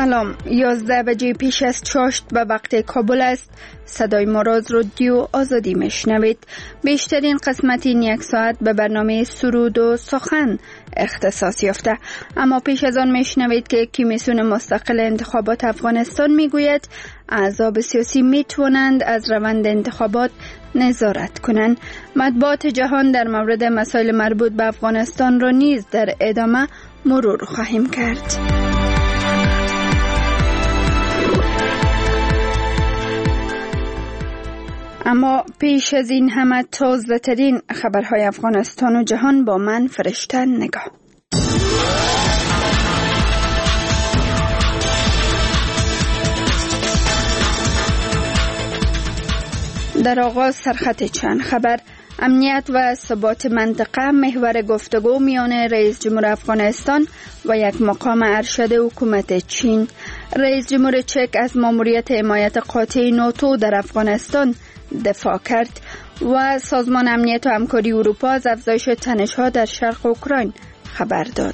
سلام، 11 بجه پیش از چاشت به وقت کابل است. صدای ما را از رادیو آزادی میشنوید. بیشترین قسمت این یک ساعت به برنامه سرود و سخن اختصاص یافته، اما پیش از آن میشنوید که کمیسیون مستقل انتخابات افغانستان میگوید احزاب سیاسی میتوانند از روند انتخابات نظارت کنند. مطبوعات جهان در مورد مسائل مربوط به افغانستان را نیز در ادامه مرور خواهیم کرد. اما پیش از این همه تازه ترین خبرهای افغانستان و جهان با من فرشته نگاه. در آغاز سرخط چند خبر. امنیت و ثبات منطقه محور گفتگو میان رئیس جمهور افغانستان و یک مقام ارشد حکومت چین. رئیس جمهور چک از ماموریت حمایت قاطع ناتو در افغانستان دفاع کرد و سازمان امنیت و همکاری اروپا از افزایش تنش‌ها در شرق اوکراین خبر داد.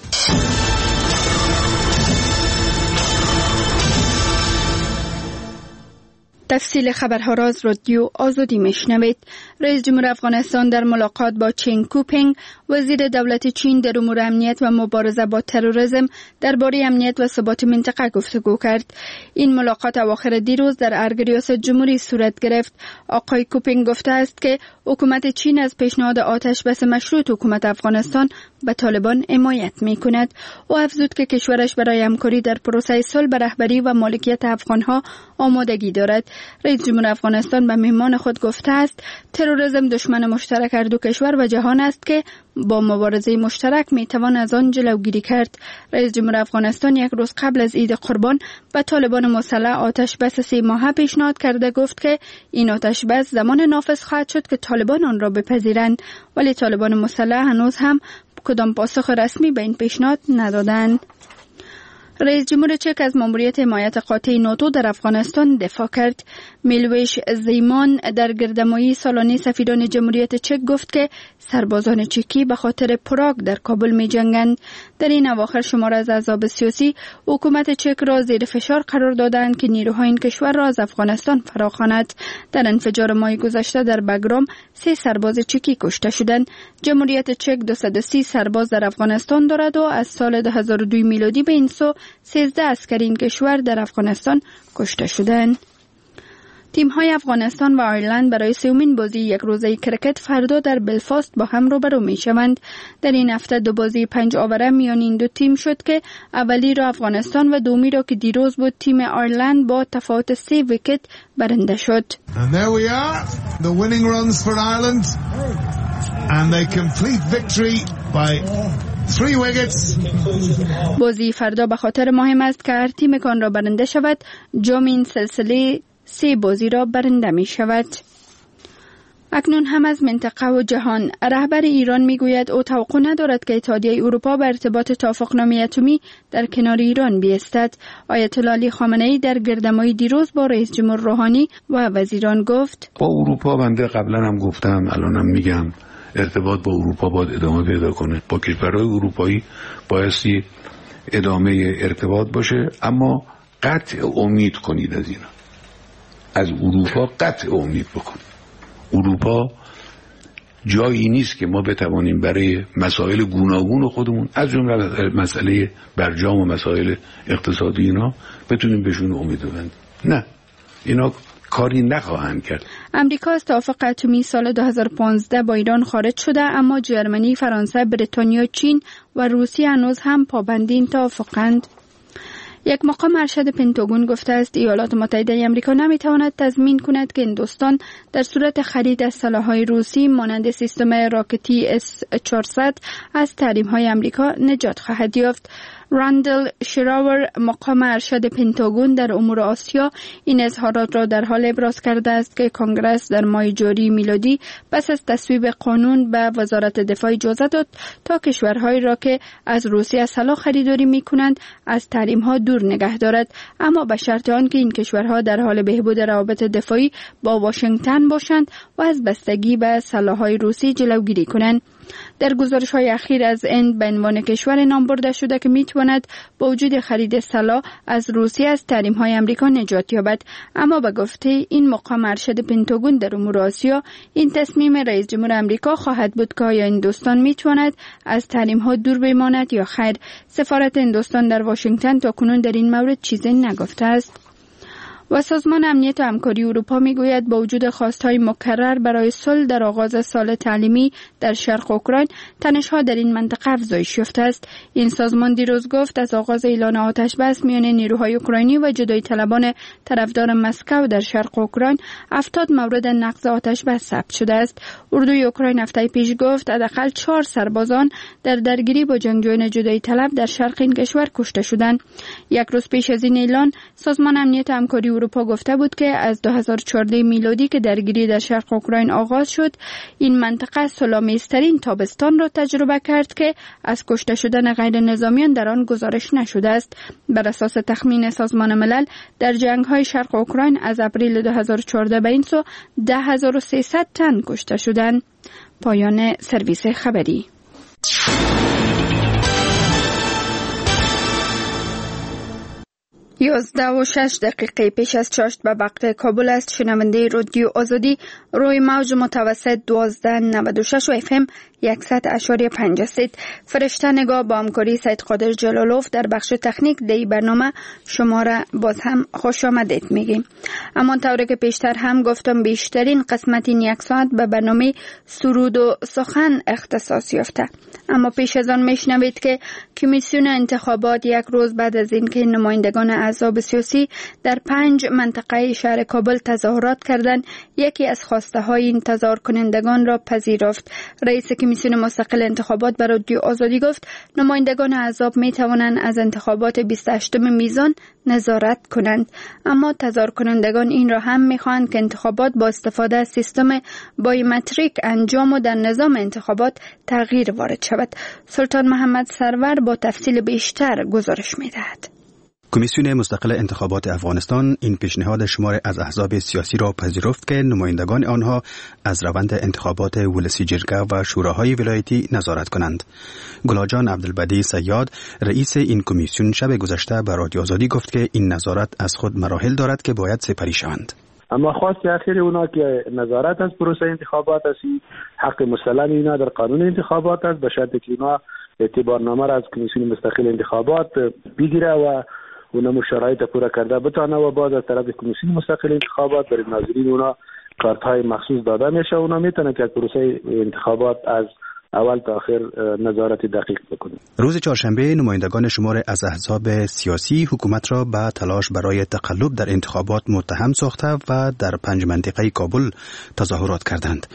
تفصیل خبرها را از رادیو آزادی میشنوید. رئیس جمهور افغانستان در ملاقات با چین کوپینگ، وزیر دولت چین در امور امنیت و مبارزه با تروریسم، درباره امنیت و ثبات منطقه گفتگو کرد. این ملاقات اواخر دیروز در ارگ ریاست جمهوری صورت گرفت. آقای کوپینگ گفته است که حکومت چین از پیشنهاد آتش بس مشروط حکومت افغانستان به طالبان حمایت می‌کند. او افزود که کشورش برای همکاری در پروسه صلح به رهبری و مالکیت افغان‌ها آمادگی دارد. رئیس جمهور افغانستان به مهمان خود گفته است تروریسم دشمن مشترک هر دو کشور و جهان است که با مبارزه مشترک میتوان از آن جلوگیری کرد. رئیس جمهور افغانستان یک روز قبل از عید قربان به طالبان مسلح آتش بس 3 ماهه پیشنهاد کرده گفت که این آتش بس زمان نافذ خواهد شد که طالبان آن را بپذیرند، ولی طالبان مسلح هنوز هم کدام پاسخ رسمی به این پیشنهاد ندادند. رئیس جمهور چک از ماموریت حمایت قاطع ناتو در افغانستان دفاع کرد. میلوش زیمان در گردهمایی سالانه سفیران جمهوریت چک گفت که سربازان چکی به خاطر پراگ در کابل می جنگند. در این اواخر شمار از احزاب سیاسی حکومت چک را زیر فشار قرار دادند که نیروهای این کشور را از افغانستان فراخواند. در انفجار ماه گذشته در بگرام 3 سرباز چکی کشته شدند. جمهوریت چک 230 سرباز در افغانستان دارد و از سال 2002 میلادی به این سو 13 عسکر این کشور در افغانستان کشته شدند. تیم‌های افغانستان و آیرلند برای 3مین بازی یک روزه کرکت فردا در بلفاست با هم روبرو می‌شوند. در این هفته 2 بازی 5 آوره میان این دو تیم شد که اولی را افغانستان و دومی را که دیروز بود تیم آیرلند با تفاوت 3 ویکت برنده شد. And there we are, the winning runs for Ireland and they complete victory by 3 wickets. بازی فردا به خاطر مهم است که هر تیم کان را برنده شود جام این سلسله 3 بازی را برنده می شود. اکنون هم از منطقه و جهان. رهبر ایران می گوید او توقع ندارد که اتحادیه اروپا به ارتباط توافقنامه اتمی در کنار ایران بیستد. آیت الله علی خامنه‌ای در گردهمایی دیروز با رئیس جمهور روحانی و وزیران گفت با اروپا بنده قبلا هم گفتم الانم میگم ارتباط با اروپا باید ادامه پیدا کنه. با کشورهای اروپایی بایستی ادامه ارتباط باشه، اما قطع امید کنید از اینا. از اروپا قطع امید بکنید. اروپا جایی نیست که ما بتوانیم برای مسائل گوناگون خودمون از جمله مسئله برجام و مسائل اقتصادی اینا بتونیم بهشون امید ببندیم. نه، اینا کاری نخواهند کرد. امریکا از توافق اتمی سال 2015 با ایران خارج شده، اما جرمنی، فرانسه، بریتانیا، چین و روسیه هنوز هم پابند این توافقند. یک مقام ارشد پنتاگون گفته است ایالات متحده آمریکا نمیتواند تضمین کند که هندوستان در صورت خرید از سلاح‌های روسی مانند سیستم راکتی S-400 از تحریم‌های آمریکا نجات خواهد یافت. راندل شراور مقام ارشد پنتاگون در امور آسیا این اظهارات را در حال ابراز کرده است که کنگره در ماه جاری میلادی پس از تصویب قانون به وزارت دفاع اجازه داد تا کشورهایی را که از روسیه سلاح خریداری می‌کنند از تحریم‌ها دور نگه دارد، اما به شرط آنکه این کشورها در حال بهبود روابط دفاعی با واشنگتن باشند و از بستگی به سلاح‌های روسی جلوگیری کنند. در گزارش‌های اخیر از هند به عنوان کشور نام برده شده که می‌تواند با وجود خرید سلاح از روسیه از تحریم‌های آمریکا نجات یابد. اما به گفته این مقام ارشد پنتاگون در امور آسیا، این تصمیم رئیس جمهور آمریکا خواهد بود که آیا هندوستان می‌تواند از تحریم‌ها دور بماند یا خیر. سفارت هندوستان در واشنگتن تاکنون در این مورد چیزی نگفته است. و سازمان امنیت و همکاری اروپا میگوید با وجود خواستهای مکرر برای صلح در آغاز سال تعلیمی در شرق اوکراین، تنش‌ها در این منطقه افزایش یافته است. این سازمان دیروز گفت از آغاز اعلان آتش بس میان نیروهای اوکراینی و جدایی طلبان طرفدار مسکو در شرق اوکراین 70 مورد نقض آتش بس ثبت شده است. اردوی اوکراین هفته پیش گفت حداقل 4 سربازان در درگیری با جنگجویان جدایی طلب در شرق این کشور کشته شدند. یک روز پیش از این اعلان، سازمان امنیت و همکاری اروپا گفته بود که از 2014 میلادی که درگیری در شرق اوکراین آغاز شد، این منطقه صلح‌آمیزترین تابستان را تجربه کرد که از کشته شدن غیر نظامیان در آن گزارش نشده است. بر اساس تخمین سازمان ملل، در جنگ‌های شرق اوکراین از اپریل 2014 به این سو 10300 تن کشته شدند. پایان سرویس خبری. 11:06 پیش از چاشت به وقت کابل است. شنونده رادیو آزادی روی موج متوسط 1296 و FM 100.5 فرشته نگاه با همکاری سید قادر جلالوف در بخش تکنیک دی برنامه شما را باز هم خوش آمدید میگیم. اما طوری که پیشتر هم گفتم، بیشترین قسمت این یک ساعت به برنامه سرود و سخن اختصاص یافته. اما پیش از آن میشنوید که کمیسیون انتخابات یک روز بعد از اینکه نمایندگان احزاب سیاسی در 5 منطقه شهر کابل تظاهرات کردند، یکی از خواسته های این تظاهر کنندگان را پذیرفت. رئیس کمیسیون مستقل انتخابات به رادیو آزادی گفت نمایندگان احزاب می توانند از انتخابات 28 میزان نظارت کنند، اما تظاهر کنندگان این را هم می خواهند که انتخابات با استفاده از سیستم بایومتریک انجام و در نظام انتخابات تغییر وارد شود. سلطان محمد سرور با تفصیل بیشتر گزارش می دهد. کمیسیون مستقل انتخابات افغانستان این پیشنهاد شمار از احزاب سیاسی را پذیرفت که نمایندگان آنها از روند انتخابات ولسی جرگه و شوراهای ولایتی نظارت کنند. گلاجان عبدالبدی صیاد رئیس این کمیسیون شب گذشته به رادیو آزادی گفت که این نظارت از خود مراحل دارد که باید سپری شوند. اما خواست اخیر اونا که نظارت از پروسه انتخابات است، حق مسلم اینا در قانون انتخابات است، به شرطی که اینا اعتبارنامه را از کمیسیون مستقل انتخابات بگیره و اونا شرایط پورا کرده بتانه و بعد از طرف کمیسیون مستقل انتخابات برای ناظرین اونا کارت های مخصوص داده میشه. اونا میتونه که پروسه انتخابات از اول تا آخر نظارت دقیق بکنه. روز چهارشنبه نمایندگان شمار از احزاب سیاسی حکومت را به تلاش برای تقلب در انتخابات متهم ساخته و در 5 منطقه کابل تظاهرات کردند.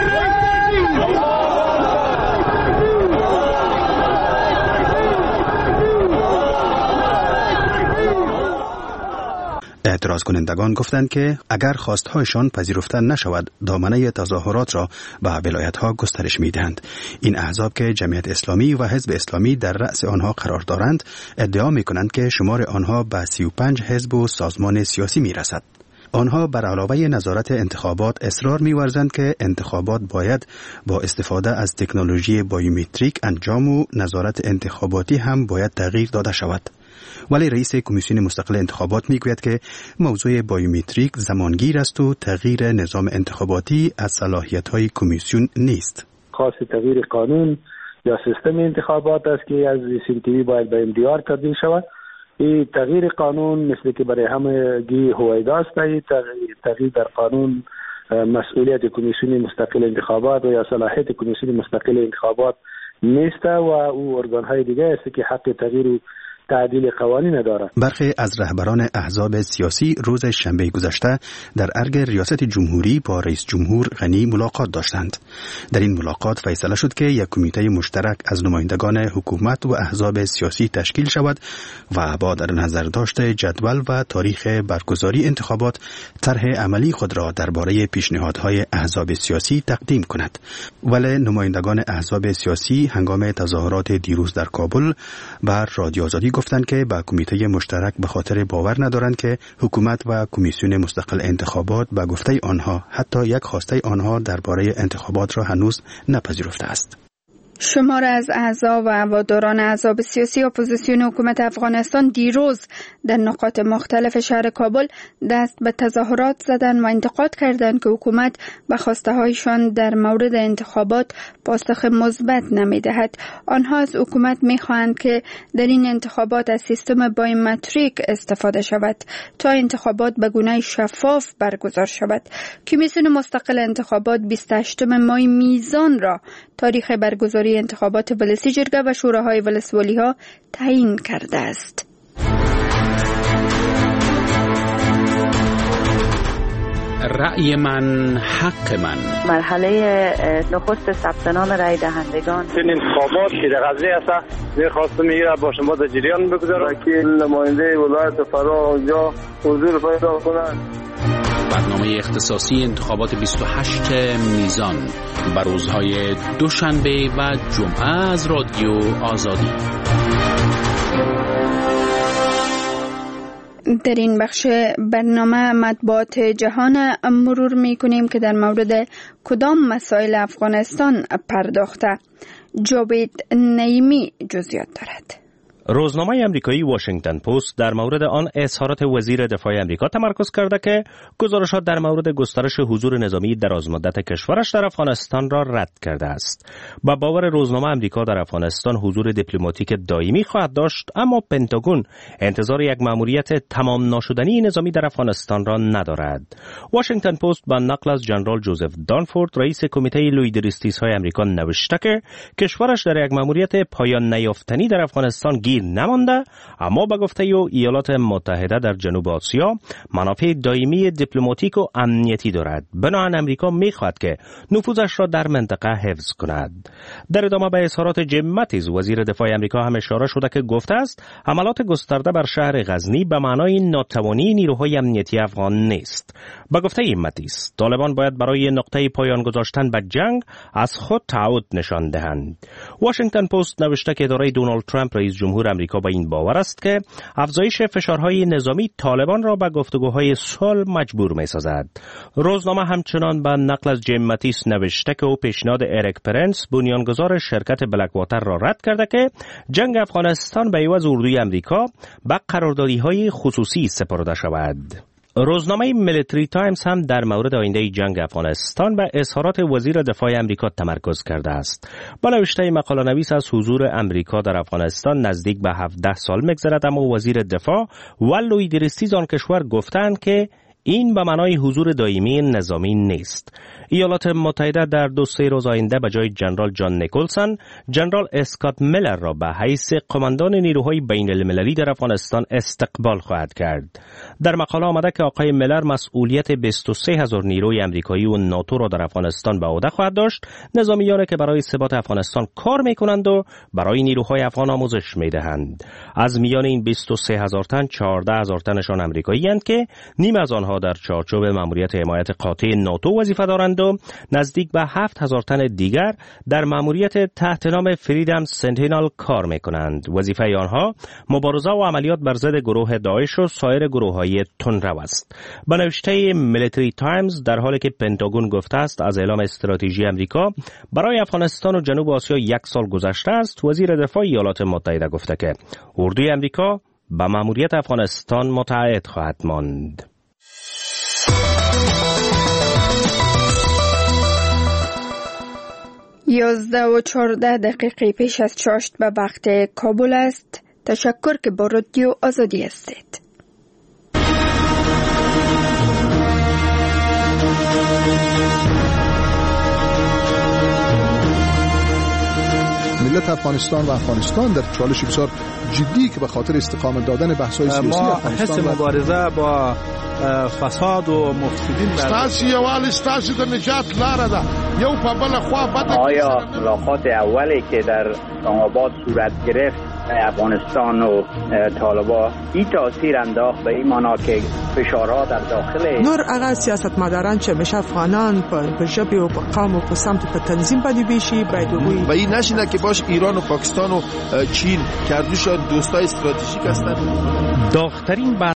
اعتراض کنندگان گفتند که اگر خواستهایشان پذیرفته نشود، دامنه تظاهرات را به ولایت‌ها گسترش می‌دهند. این احزاب که جمعیت اسلامی و حزب اسلامی در رأس آنها قرار دارند، ادعا می‌کنند که شمار آنها به 35 حزب و سازمان سیاسی می‌رسد. آنها بر علاوه نظارت انتخابات اصرار می‌ورزند که انتخابات باید با استفاده از تکنولوژی بایومتریک انجام و نظارت انتخاباتی هم باید تغییر داده شود. ولی رئیس کمیسیون مستقل انتخابات میگوید که موضوع بایومتریک زمانگیر است و تغییر نظام انتخاباتی از صلاحیت‌های کمیسیون نیست. خاص تغییر قانون یا سیستم انتخابات است که از سنتیوی باید به MDR تبدیل شود. این تغییر قانون مثل که برای همگی هویدا است. تغییر در قانون مسئولیت کمیسیون مستقل انتخابات و یا صلاحیت کمیسیون مستقل انتخابات نیست و او ارگان‌های دیگه است که حق تغییر تعدیل قوانین دارد. برخی از رهبران احزاب سیاسی روز شنبه گذشته در ارگ ریاست جمهوری با رئیس جمهور غنی ملاقات داشتند. در این ملاقات فیصله شد که یک کمیته مشترک از نمایندگان حکومت و احزاب سیاسی تشکیل شود و با در نظر داشت جدول و تاریخ برگزاری انتخابات طرح عملی خود را درباره پیشنهادهای احزاب سیاسی تقدیم کند. ولی نمایندگان احزاب سیاسی هنگام تظاهرات دیروز در کابل بر رادیو آزادی گفتند که با کمیته مشترک به خاطر باور ندارند که حکومت و کمیسیون مستقل انتخابات به گفته آنها حتی یک خواسته آنها درباره انتخابات را هنوز نپذیرفته است. شمار از اعضا و هواداران احزاب سیاسی اپوزیسیون حکومت افغانستان دیروز در نقاط مختلف شهر کابل دست به تظاهرات زدند و انتقاد کردند که حکومت به خواسته هایشان در مورد انتخابات پاسخ مثبت نمی‌دهد. آنها از حکومت می‌خواهند که در این انتخابات از سیستم بایومتریک استفاده شود تا انتخابات به گونه شفاف برگزار شود. کمیسیون مستقل انتخابات 28 ماه میزان را تاریخ برگزاری انتخابات ولسی جرگه و شوراهای ولسوالی ها تعیین کرده است. رأی من حق من. مرحله نخست ثبت نام رای دهندگان. این انتخابات که در قضیه است می‌خواستم میگیره با شما در جریان بگذارم. وکیل نماینده ولایت فرا اونجا حضور پیدا کنند. برنامه اختصاصی انتخابات 28 میزان بر روزهای دوشنبه و جمعه از رادیو آزادی. در این بخش برنامه مطبوعات جهان مرور می کنیم که در مورد کدام مسائل افغانستان پرداخته. جاوید نعیمی جزئیات دارد. روزنامه امریکایی واشنگتن پست در مورد آن اظهارات وزیر دفاع امریکا تمرکز کرده که گزارشات در مورد گسترش حضور نظامی درازمدت کشورش در افغانستان را رد کرده است. با باور روزنامه امریکا در افغانستان حضور دیپلماتیک دائمی خواهد داشت، اما پنتاگون انتظار یک مأموریت تمام ناشدنی نظامی در افغانستان را ندارد. واشنگتن پست با نقل از جنرال جوزف دانفورد رئیس کمیته لویدریستیس‌های امریکا نوشته که کشورش در یک مأموریت پایان نیافتنی در افغانستان نمانده، اما به گفته ایالات متحده در جنوب آسیا منافع دائمی دیپلماتیک و امنیتی دارد. بنابراین امریکا می‌خواهد که نفوذش را در منطقه حفظ کند. در ادامه به اظهارات جیم ماتیز وزیر دفاع امریکا هم اشاره شده که گفته است حملات گسترده بر شهر غزنی به معنای ناتوانی نیروهای امنیتی افغان نیست. به گفته ماتیز طالبان باید برای نقطه پایان گذاشتن به جنگ از خود تعهد نشان دهند. واشنگتن پست نوشته که اداره دونالد ترامپ رئیس جمهور امریکا با این باور است که افزایش فشارهای نظامی طالبان را به گفتگوهای صلح مجبور می‌سازد. روزنامه همچنان به نقل از جیم ماتیس نوشته که او پیشنهاد اریک پرنس بنیانگذار شرکت بلک واتر را رد کرده که جنگ افغانستان به عوض اردوی امریکا به قراردادی‌های خصوصی سپرده شود. روزنامه میلیتری تایمز هم در مورد آینده جنگ افغانستان به اظهارات وزیر دفاع امریکا تمرکز کرده است. با نوشته مقاله نویس از حضور امریکا در افغانستان نزدیک به 17 سال می‌گذرد، اما وزیر دفاع و لویدریستیز آن کشور گفتند که این به معنای حضور دائمی نظامی نیست. ایالات متحده در 2-3 روز آینده به جای جنرال جان نیکلسون، جنرال اسکات میلر را به حیث قماندان نیروهای بین المللی در افغانستان استقبال خواهد کرد. در مقاله آمده که آقای میلر مسئولیت 23,000 نیروی امریکایی و ناتو را در افغانستان به عهده خواهد داشت، نظامیانی که برای ثبات افغانستان کار می‌کنند و برای نیروهای افغان آموزش می‌دهند. از میان این 23,000 تن 14,000 تنشان امریکایی‌اند که نیم از آنها در چارچوب مأموریت حمایت قاطع ناتو وظیفه دارند و نزدیک به 7,000 تن دیگر در مأموریت تحت نام فریدم سنتینل کار می‌کنند. وظیفه آنها مبارزه و عملیات بر ضد گروه داعش و سایر گروه‌های تندرو است. به نوشته میلیتری تایمز در حالی که پنتاگون گفته است از اعلام استراتژی امریکا برای افغانستان و جنوب آسیا 1 سال گذشته است، وزیر دفاع ایالات متحده گفته که اردوی امریکا به مأموریت افغانستان متعهد خواهد ماند. 11:14 پیش از چاشت به وقت کابل است. تشکر که با رادیو آزادی هستید. ملت افغانستان و افغانستان در چالش بسیار جدی که به خاطر استقامت دادن بحث‌های سیاسی افغانستان حس مبارزه با فساد و مفسدین ستاسو یوال ستاسو د نجات لاره ده. یو په بل خوا بده. آیا ملاقات اولی که در اسلام‌آباد صورت گرفت افغانستان و طالبان این تاثیر انداخت به این معنا که فشارها در داخل نور هغه سیاستمداران چې مشه افغانان په ژبه او په قوم او په سمت په تنظیم باندې بشي باید و این نشینه که باش ایران و پاکستان و چین که دوستای استراتژیک هستند. داغ‌ترین